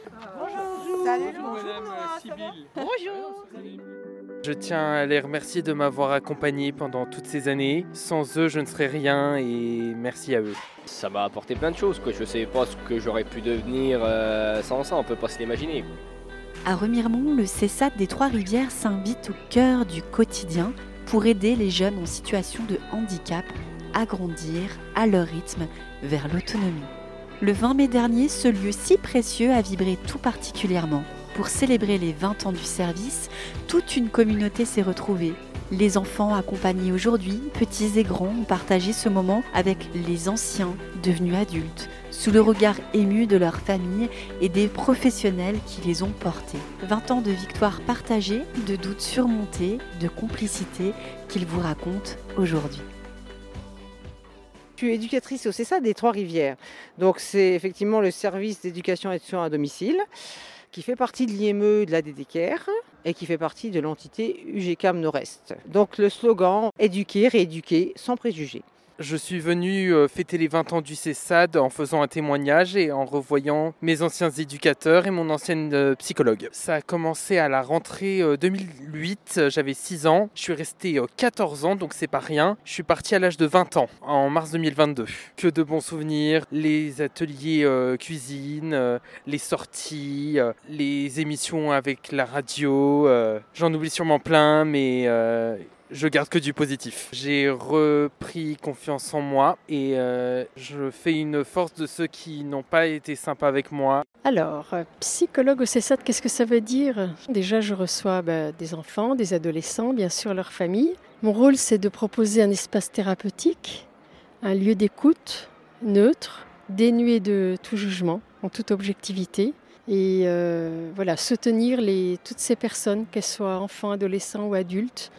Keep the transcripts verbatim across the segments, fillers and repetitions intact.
Bonjour. Salut, Bonjour Madame Sibylle. Bonjour. Je tiens à les remercier de m'avoir accompagné pendant toutes ces années. Sans eux, je ne serais rien et merci à eux. Ça m'a apporté plein de choses, quoi. Je ne sais pas ce que j'aurais pu devenir euh, sans ça, on ne peut pas se l'imaginer. À Remiremont, le CESAD des Trois-Rivières s'invite au cœur du quotidien pour aider les jeunes en situation de handicap à grandir à leur rythme vers l'autonomie. Le vingt mai dernier, ce lieu si précieux a vibré tout particulièrement. Pour célébrer les vingt ans du service, toute une communauté s'est retrouvée. Les enfants accompagnés aujourd'hui, petits et grands, ont partagé ce moment avec les anciens devenus adultes, sous le regard ému de leurs familles et des professionnels qui les ont portés. vingt ans de victoires partagées, de doutes surmontés, de complicité qu'ils vous racontent aujourd'hui. Je suis éducatrice au CESAD des Trois-Rivières. Donc c'est effectivement le service d'éducation et de soins à domicile qui fait partie de l'I M E de la D D C A R et qui fait partie de l'entité U G C A M Nord-Est. Donc le slogan « Éduquer, rééduquer sans préjugés ». Je suis venu fêter les vingt ans du CESAD en faisant un témoignage et en revoyant mes anciens éducateurs et mon ancienne psychologue. Ça a commencé à la rentrée deux mille huit, j'avais six ans. Je suis resté quatorze ans, donc c'est pas rien. Je suis parti à l'âge de vingt ans, en mars deux mille vingt-deux. Que de bons souvenirs, les ateliers euh, cuisine, euh, les sorties, euh, les émissions avec la radio. Euh, j'en oublie sûrement plein, mais... Euh, Je garde que du positif. J'ai repris confiance en moi et euh, je fais une force de ceux qui n'ont pas été sympas avec moi. Alors, euh, psychologue au CESAD, qu'est-ce que ça veut dire ? Déjà, je reçois bah, des enfants, des adolescents, bien sûr leurs familles. Mon rôle, c'est de proposer un espace thérapeutique, un lieu d'écoute neutre, dénué de tout jugement, en toute objectivité. Et euh, voilà, soutenir les, toutes ces personnes, qu'elles soient enfants, adolescents ou adultes,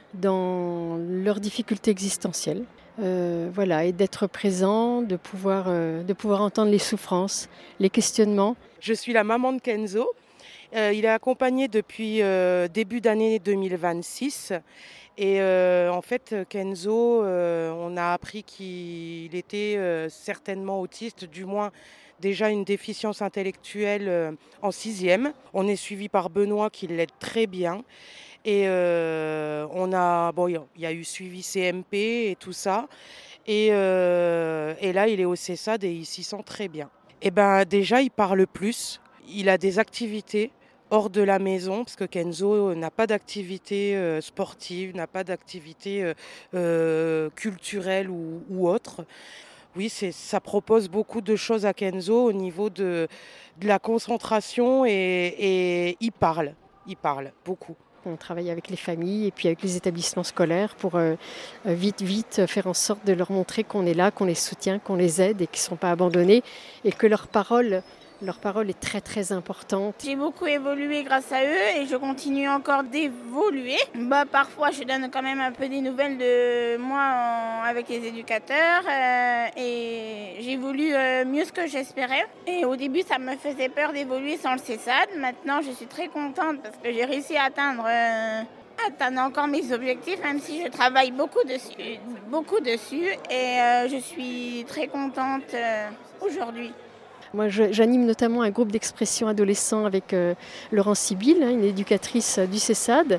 dans leurs difficultés existentielles. Euh, voilà, et d'être présent, de pouvoir, euh, de pouvoir entendre les souffrances, les questionnements. Je suis la maman de Kenzo. Euh, il est accompagné depuis euh, début d'année deux mille vingt-six. Et euh, en fait, Kenzo, euh, on a appris qu'il était euh, certainement autiste, du moins déjà une déficience intellectuelle euh, en sixième. On est suivi par Benoît qui l'aide très bien. Et euh, on a, bon, il y a eu suivi C M P et tout ça. Et, euh, et là, il est au CESAD et il s'y sent très bien. Et ben déjà, il parle plus. Il a des activités hors de la maison, parce que Kenzo n'a pas d'activité euh, sportive, n'a pas d'activité euh, euh, culturelle ou, ou autre. Oui, c'est, ça propose beaucoup de choses à Kenzo au niveau de, de la concentration et, et il parle. Il parle beaucoup. On travaille avec les familles et puis avec les établissements scolaires pour euh, vite, vite faire en sorte de leur montrer qu'on est là, qu'on les soutient, qu'on les aide et qu'ils ne sont pas abandonnés et que leur parole, leur parole est très très importante. J'ai beaucoup évolué grâce à eux et je continue encore d'évoluer. Bah, parfois je donne quand même un peu des nouvelles de moi en, avec les éducateurs euh, et j'évolue euh, mieux que j'espérais. Et au début ça me faisait peur d'évoluer sans le CESAD. Maintenant je suis très contente parce que j'ai réussi à atteindre, euh, atteindre encore mes objectifs, même si je travaille beaucoup dessus, beaucoup dessus et euh, je suis très contente euh, aujourd'hui. Moi, je, j'anime notamment un groupe d'expression adolescent avec euh, Laurence Sibylle, hein, une éducatrice du CESAD.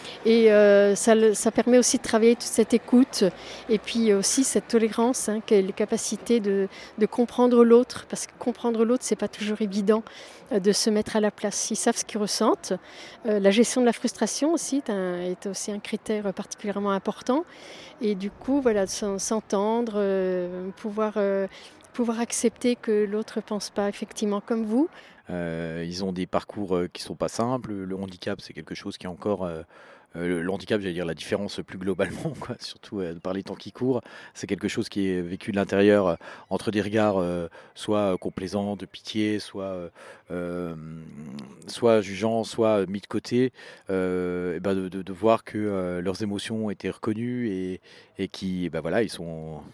Et euh, ça, ça permet aussi de travailler toute cette écoute et puis aussi cette tolérance, hein, les capacités de, de comprendre l'autre. Parce que comprendre l'autre, c'est pas toujours évident euh, de se mettre à la place. Ils savent ce qu'ils ressentent. Euh, la gestion de la frustration aussi est, un, est aussi un critère particulièrement important. Et du coup, voilà, s'entendre, euh, pouvoir... Euh, pouvoir accepter que l'autre ne pense pas effectivement comme vous. Euh, ils ont des parcours euh, qui ne sont pas simples. Le handicap, c'est quelque chose qui est encore... Euh, euh, le handicap, j'allais dire la différence plus globalement, quoi, surtout euh, par les temps qui courent. C'est quelque chose qui est vécu de l'intérieur euh, entre des regards euh, soit complaisants, de pitié, soit, euh, soit jugeants, soit mis de côté. Euh, et ben de, de, de voir que euh, leurs émotions ont été reconnues et, et qui, ben voilà, ils sont...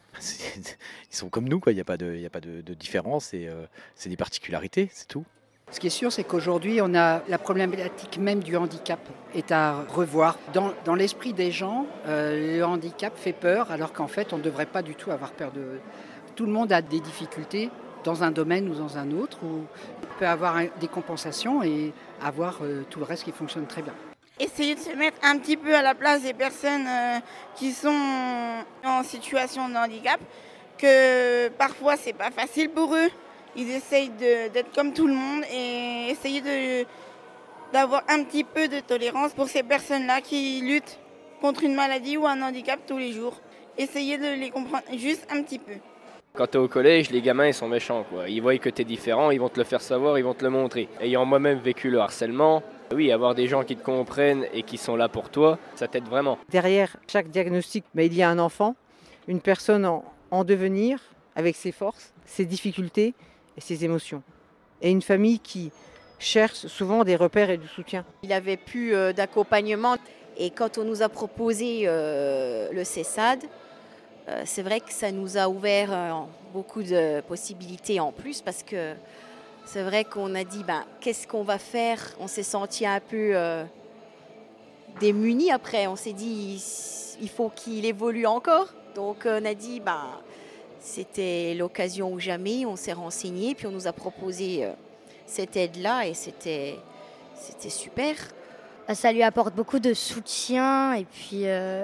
ils sont comme nous, quoi. Il n'y a pas de, il n'y a pas de, de différence et euh, c'est des particularités, c'est tout. Ce qui est sûr, c'est qu'aujourd'hui, on a la problématique même du handicap est à revoir. Dans, dans l'esprit des gens, euh, le handicap fait peur, alors qu'en fait, on ne devrait pas du tout avoir peur de... Tout le monde a des difficultés dans un domaine ou dans un autre, où on peut avoir un- des compensations et avoir euh, tout le reste qui fonctionne très bien. Essayer de se mettre un petit peu à la place des personnes euh, qui sont en situation de handicap, que parfois c'est pas facile pour eux. Ils essayent de- d'être comme tout le monde et essayer de, d'avoir un petit peu de tolérance pour ces personnes-là qui luttent contre une maladie ou un handicap tous les jours. Essayer de les comprendre juste un petit peu. Quand tu es au collège, les gamins ils sont méchants, quoi. Ils voient que tu es différent, ils vont te le faire savoir, ils vont te le montrer. Ayant moi-même vécu le harcèlement, oui, avoir des gens qui te comprennent et qui sont là pour toi, ça t'aide vraiment. Derrière chaque diagnostic, mais il y a un enfant, une personne en, en devenir, avec ses forces, ses difficultés et ses émotions. Et une famille qui cherche souvent des repères et du soutien. Il avait plus euh, d'accompagnement. Et quand on nous a proposé euh, le CESAD, euh, c'est vrai que ça nous a ouvert euh, beaucoup de possibilités en plus, parce que c'est vrai qu'on a dit, ben, qu'est-ce qu'on va faire? On s'est senti un peu euh, démunis après. On s'est dit, il faut qu'il évolue encore. Donc on a dit, ben, c'était l'occasion ou jamais. On s'est renseigné, puis on nous a proposé euh, cette aide-là et c'était, c'était super. Ça lui apporte beaucoup de soutien et puis euh,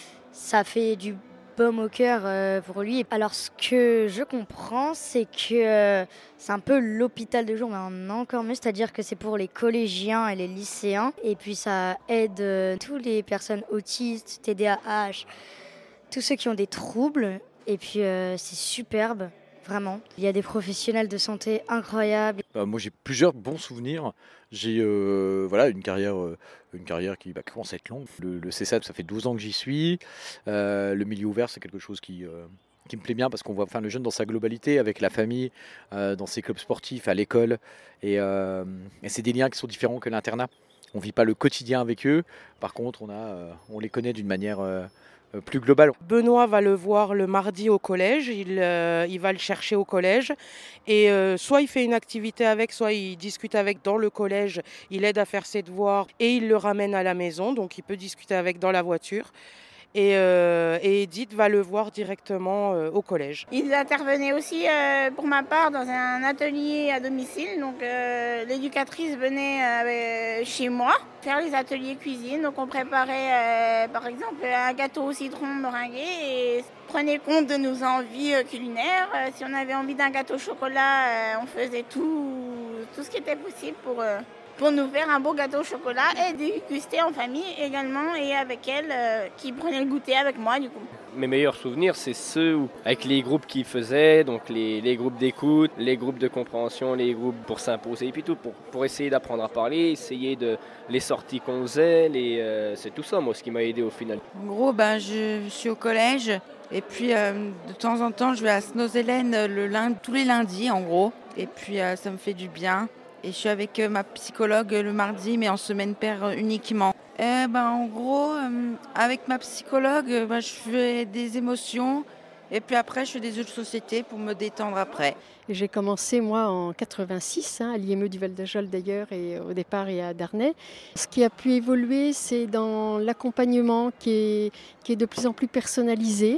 ça fait du baume au cœur euh, pour lui. Alors ce que je comprends, c'est que euh, c'est un peu l'hôpital de jour, mais en encore mieux, c'est-à-dire que c'est pour les collégiens et les lycéens. Et puis ça aide euh, toutes les personnes autistes, T D A H, tous ceux qui ont des troubles. Et puis euh, c'est superbe. Vraiment. Il y a des professionnels de santé incroyables. Bah, moi j'ai plusieurs bons souvenirs. J'ai euh, voilà, une carrière, euh, une carrière qui bah, commence à être longue. Le, le CESAD, ça fait douze ans que j'y suis. Euh, le milieu ouvert, c'est quelque chose qui, euh, qui me plaît bien parce qu'on voit enfin, le jeune dans sa globalité, avec la famille, euh, dans ses clubs sportifs, à l'école. Et, euh, et c'est des liens qui sont différents que l'internat. On ne vit pas le quotidien avec eux. Par contre, on, a, euh, on les connaît d'une manière euh, plus globale. Benoît va le voir le mardi au collège, il, euh, il va le chercher au collège et euh, soit il fait une activité avec, soit il discute avec dans le collège, il aide à faire ses devoirs et il le ramène à la maison, donc il peut discuter avec dans la voiture. Et, euh, et Edith va le voir directement euh, au collège. Ils intervenaient aussi euh, pour ma part dans un atelier à domicile. Donc euh, l'éducatrice venait euh, chez moi faire les ateliers cuisine. Donc on préparait euh, par exemple un gâteau au citron meringué et prenait compte de nos envies euh, culinaires. Euh, si on avait envie d'un gâteau au chocolat, euh, on faisait tout, tout ce qui était possible pour... Euh, pour nous faire un beau gâteau au chocolat et déguster en famille également et avec elle euh, qui prenait le goûter avec moi du coup. Mes meilleurs souvenirs, c'est ceux où, avec les groupes qu'ils faisaient, donc les, les groupes d'écoute, les groupes de compréhension, les groupes pour s'imposer et puis tout, pour, pour essayer d'apprendre à parler, essayer de les sorties qu'on faisait, les, euh, c'est tout ça moi ce qui m'a aidé au final. En gros, ben, je, je suis au collège et puis euh, de temps en temps je vais à Snozelen le lundi, tous les lundis en gros, et puis euh, ça me fait du bien. Et je suis avec ma psychologue le mardi, mais en semaine paire uniquement. Et ben, en gros, euh, avec ma psychologue, ben, je fais des émotions. Et puis après, je fais des jeux de société pour me détendre après. J'ai commencé, moi, en quatre-vingt-six, hein, à l'I M E du Val d'Ajol d'ailleurs, et au départ, et à Darney. Ce qui a pu évoluer, c'est dans l'accompagnement qui est, qui est de plus en plus personnalisé.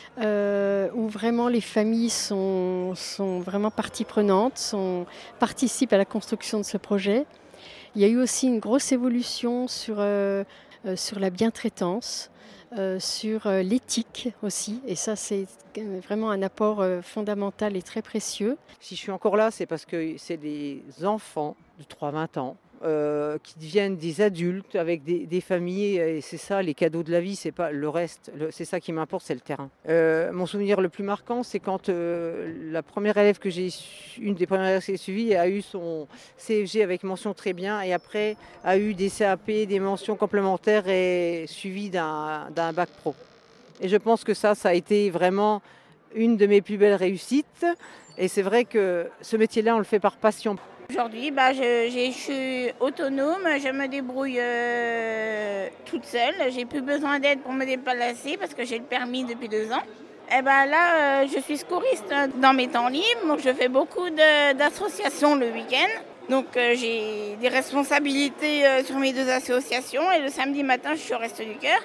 Euh, où vraiment les familles sont, sont vraiment partie prenante, sont, participent à la construction de ce projet. Il y a eu aussi une grosse évolution sur, euh, euh, sur la bientraitance, euh, sur euh, l'éthique aussi, et ça c'est vraiment un apport euh, fondamental et très précieux. Si je suis encore là, c'est parce que c'est des enfants de trois à vingt ans euh, qui deviennent des adultes avec des, des familles, et c'est ça les cadeaux de la vie, c'est pas le reste, le, c'est ça qui m'importe, c'est le terrain. Euh, mon souvenir le plus marquant, c'est quand euh, la première élève que j'ai, une des premières élèves que j'ai suivies a eu son C F G avec mention très bien, et après a eu des C A P, des mentions complémentaires et suivi d'un, d'un bac pro. Et je pense que ça, ça a été vraiment une de mes plus belles réussites. Et c'est vrai que ce métier-là, on le fait par passion. Aujourd'hui, bah, je, je suis autonome, je me débrouille euh, toute seule. J'ai plus besoin d'aide pour me déplacer parce que j'ai le permis depuis deux ans. Et ben là, euh, je suis secouriste dans mes temps libres, donc je fais beaucoup de, d'associations le week-end. Donc euh, j'ai des responsabilités euh, sur mes deux associations et le samedi matin, je suis au Resto du Cœur.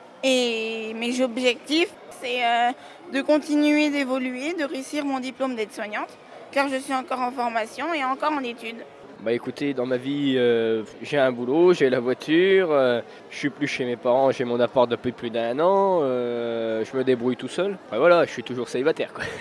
Et mes objectifs, c'est euh, de continuer d'évoluer, de réussir mon diplôme d'aide-soignante car je suis encore en formation et encore en études. Bah écoutez, dans ma vie, euh, j'ai un boulot, j'ai la voiture, euh, je suis plus chez mes parents, j'ai mon appart depuis plus d'un an, euh, je me débrouille tout seul. Enfin, voilà, je suis toujours célibataire, quoi.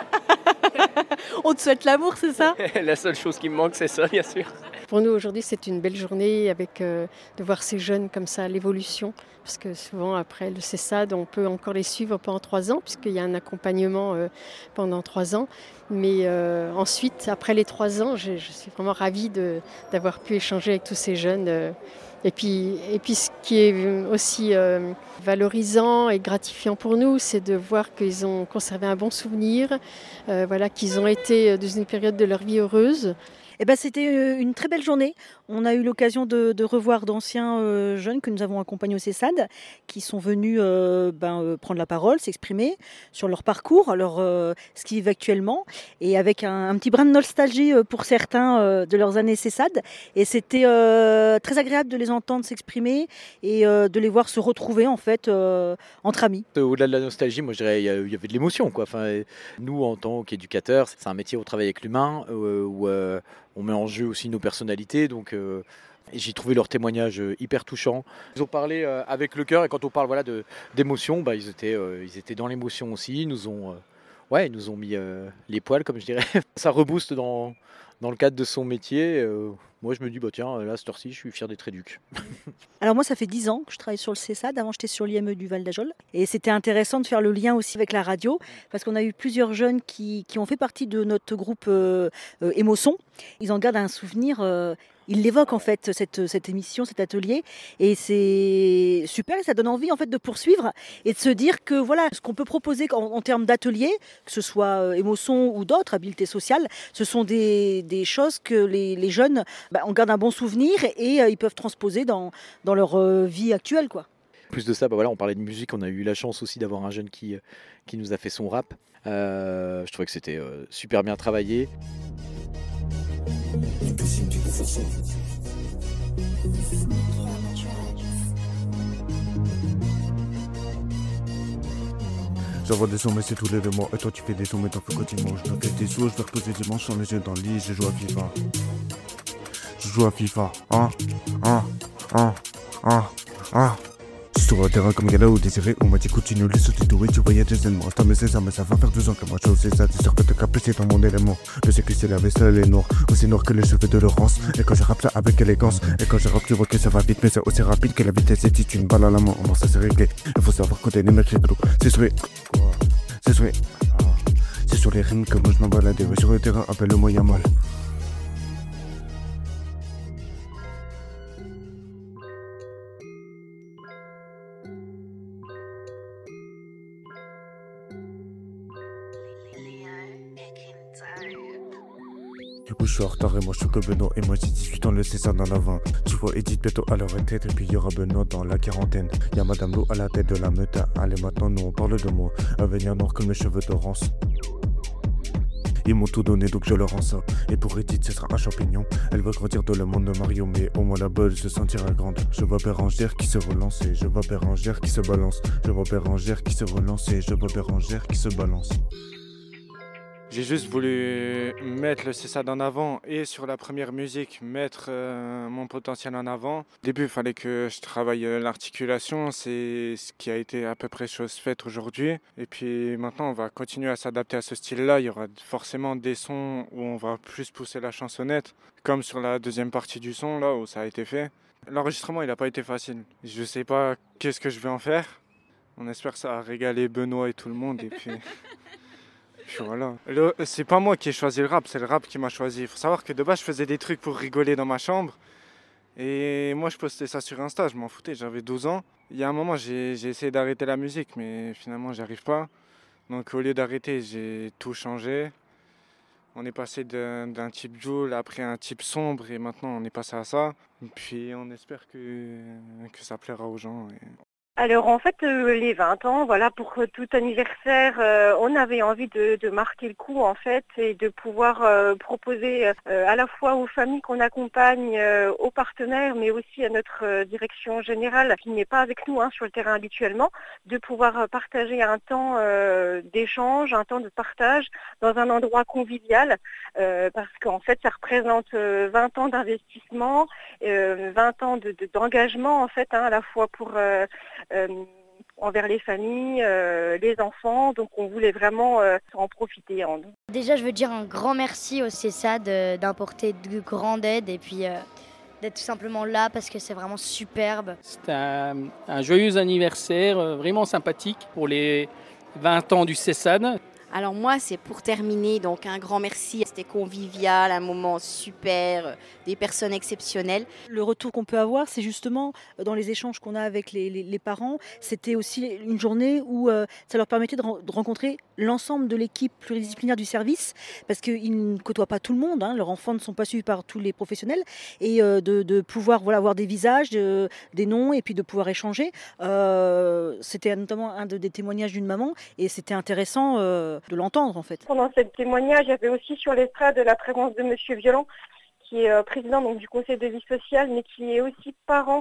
On te souhaite l'amour, c'est ça? La seule chose qui me manque, c'est ça, bien sûr. Pour nous, aujourd'hui, c'est une belle journée avec, euh, de voir ces jeunes comme ça, l'évolution. Parce que souvent, après le CESAD, on peut encore les suivre pendant trois ans, puisqu'il y a un accompagnement euh, pendant trois ans. Mais euh, ensuite, après les trois ans, je, je suis vraiment ravie de, d'avoir pu échanger avec tous ces jeunes. Euh, et, puis, et puis, ce qui est aussi euh, valorisant et gratifiant pour nous, c'est de voir qu'ils ont conservé un bon souvenir, euh, voilà, qu'ils ont été dans une période de leur vie heureuse. Eh ben, c'était une très belle journée. On a eu l'occasion de, de revoir d'anciens euh, jeunes que nous avons accompagnés au CESAD, qui sont venus euh, ben, euh, prendre la parole, s'exprimer sur leur parcours, leur, euh, ce qu'ils vivent actuellement, et avec un, un petit brin de nostalgie euh, pour certains euh, de leurs années CESAD. Et c'était euh, très agréable de les entendre s'exprimer et euh, de les voir se retrouver en fait euh, entre amis. Au-delà de la nostalgie, moi je dirais il y avait de l'émotion, quoi. Enfin, nous, en tant qu'éducateurs, c'est un métier où on travaille avec l'humain, euh, où euh, on met en jeu aussi nos personnalités, donc euh, j'ai trouvé leurs témoignages hyper touchants. Ils ont parlé euh, avec le cœur, et quand on parle voilà, de, d'émotion, bah, ils, étaient, euh, ils étaient dans l'émotion aussi, ils nous ont, euh, ouais, ils nous ont mis euh, les poils, comme je dirais. Ça rebooste dans, dans le cadre de son métier. Euh, moi je me dis, bah, tiens, là, cette heure-ci, je suis fier d'être éduc. Alors moi, ça fait dix ans que je travaille sur le CESAD. Avant, j'étais sur l'I M E du Val d'Ajol. Et c'était intéressant de faire le lien aussi avec la radio, parce qu'on a eu plusieurs jeunes qui, qui ont fait partie de notre groupe euh, euh, Émotion. Ils en gardent un souvenir. Euh, ils l'évoquent en fait, cette, cette émission, cet atelier. Et c'est super, et ça donne envie en fait de poursuivre et de se dire que voilà, ce qu'on peut proposer en, en termes d'atelier, que ce soit euh, Émotion ou d'autres, habileté sociale, ce sont des, des choses que les, les jeunes, bah, on garde un bon souvenir et euh, ils peuvent transposer dans, dans leur euh, vie actuelle, quoi. Plus de ça, bah voilà, on parlait de musique, on a eu la chance aussi d'avoir un jeune qui, qui nous a fait son rap. Euh, je trouvais que c'était euh, super bien travaillé. J'envoie des sons mais c'est tous les deux mois. Et toi tu fais des sons mais t'en fais quotidiennement. Je dois des sous, je dois reposer dimanche sur les yeux dans le lit. Je joue à FIFA. Je joue à FIFA. Hein Hein Hein Hein Hein. Sur un terrain comme Gala ou Désiré, on m'a dit continue les sauter doué, tu voyais des ennemis. T'as mais c'est ça, mais ça va faire deux ans que moi je sais ça. T'es sûr que t'es capé, c'est dans mon élément. Je sais que c'est la vaisselle est noire, aussi noir que les cheveux de Laurence. Et quand je rappe ça avec élégance, et quand je rappe tu vois que ça va vite, mais c'est aussi rapide que la vitesse est dit une balle à la main. Bon ça c'est réglé, il faut savoir compter les mecs rigolos. C'est sur les... C'est sur les... C'est sur les rimes que moi je m'en balade. Ouais, sur le terrain, appelle-le-moi Yamal. Du coup je suis en retard et moi je suis que Benoît. Et moi j'ai dix-huit ans, le CESAD dans la vingt. Tu vois Edith bientôt à leur retraite. Et puis il y aura Benoît dans la quarantaine. Y'a Madame Lou à la tête de la meute. Allez maintenant nous on parle de moi. À venir noir comme mes cheveux de Rance. Ils m'ont tout donné donc je leur rends ça. Et pour Edith ce sera un champignon. Elle veut grandir dans le monde de Mario. Mais au moins la balle se sentira grande. Je vois Bérangère qui se relance. Et je vois Bérangère qui se balance. Je vois Bérangère qui se relance. Et je vois Bérangère qui se balance. J'ai juste voulu mettre le CESAD en avant et sur la première musique, mettre euh, mon potentiel en avant. Au début, il fallait que je travaille euh, l'articulation, c'est ce qui a été à peu près chose faite aujourd'hui. Et puis maintenant, on va continuer à s'adapter à ce style-là. Il y aura forcément des sons où on va plus pousser la chansonnette, comme sur la deuxième partie du son, là où ça a été fait. L'enregistrement, il n'a pas été facile. Je ne sais pas qu'est-ce que je vais en faire. On espère que ça va régaler Benoît et tout le monde. Et puis... Puis voilà. Le, c'est pas moi qui ai choisi le rap, c'est le rap qui m'a choisi. Il faut savoir que de base, je faisais des trucs pour rigoler dans ma chambre. Et moi, je postais ça sur Insta, je m'en foutais, j'avais douze ans. Il y a un moment, j'ai, j'ai essayé d'arrêter la musique, mais finalement, j'y arrive pas. Donc au lieu d'arrêter, j'ai tout changé. On est passé d'un, d'un type Joule après un type sombre, et maintenant, on est passé à ça. Et puis on espère que, que ça plaira aux gens. Et... Alors en fait, euh, les vingt ans, voilà, pour euh, tout anniversaire, euh, on avait envie de, de marquer le coup en fait et de pouvoir euh, proposer euh, à la fois aux familles qu'on accompagne, euh, aux partenaires, mais aussi à notre euh, direction générale qui n'est pas avec nous hein, sur le terrain habituellement, de pouvoir euh, partager un temps euh, d'échange, un temps de partage dans un endroit convivial, euh, parce qu'en fait, ça représente euh, vingt ans d'investissement, euh, vingt ans de, de- d'engagement en fait, hein, à la fois pour euh, euh, envers les familles, euh, les enfants. Donc on voulait vraiment euh, en profiter. Hein. Déjà, je veux dire un grand merci au CESAD de- d'apporter de grande aide et puis euh, d'être tout simplement là parce que c'est vraiment superbe. C'est un, un joyeux anniversaire, euh, vraiment sympathique pour les vingt ans du CESAD. Alors moi, c'est pour terminer, donc un grand merci. C'était convivial, un moment super, euh, des personnes exceptionnelles. Le retour qu'on peut avoir, c'est justement euh, dans les échanges qu'on a avec les, les- les parents, c'était aussi une journée où euh, ça leur permettait de, ren- de rencontrer l'ensemble de l'équipe pluridisciplinaire du service, parce qu'ils ne côtoient pas tout le monde, hein, leurs enfants ne sont pas suivis par tous les professionnels, et euh, de, de pouvoir voilà, avoir des visages, de- des noms, et puis de pouvoir échanger. Euh, c'était notamment un de- des témoignages d'une maman, et c'était intéressant euh, de l'entendre en fait. Pendant ce témoignage, il y avait aussi sur l'estrade la présence de Monsieur Violent, qui est euh, président donc, du conseil de vie sociale, mais qui est aussi parent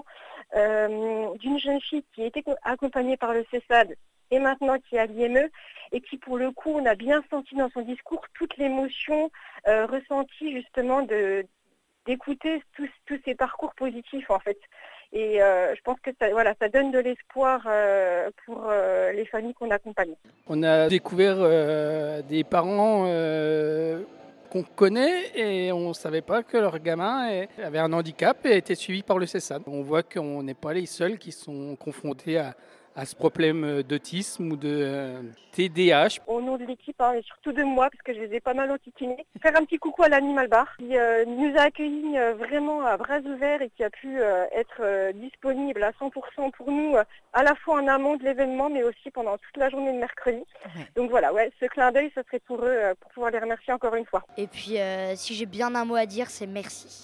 euh, d'une jeune fille qui a été accompagnée par le CESAD et maintenant qui est à l'I M E, et qui pour le coup, on a bien senti dans son discours toute l'émotion euh, ressentie justement de d'écouter tous, tous ces parcours positifs en fait. Et euh, je pense que ça, voilà, ça donne de l'espoir euh, pour euh, les familles qu'on accompagne. On a découvert euh, des parents euh, qu'on connaît et on ne savait pas que leur gamin est- avait un handicap et était suivi par le CESAD. On voit qu'on n'est pas les seuls qui sont confrontés à, à ce problème d'autisme ou de euh, T D A H. Au nom de l'équipe, hein, et surtout de moi, parce que je les ai pas mal enquiquinés, faire un petit coucou à l'Animal Bar, qui euh, nous a accueillis euh, vraiment à bras ouverts et qui a pu euh, être euh, disponible à cent pour cent pour nous, euh, à la fois en amont de l'événement, mais aussi pendant toute la journée de mercredi. Donc voilà, ouais, ce clin d'œil, ça serait pour eux, euh, pour pouvoir les remercier encore une fois. Et puis, euh, si j'ai bien un mot à dire, c'est merci.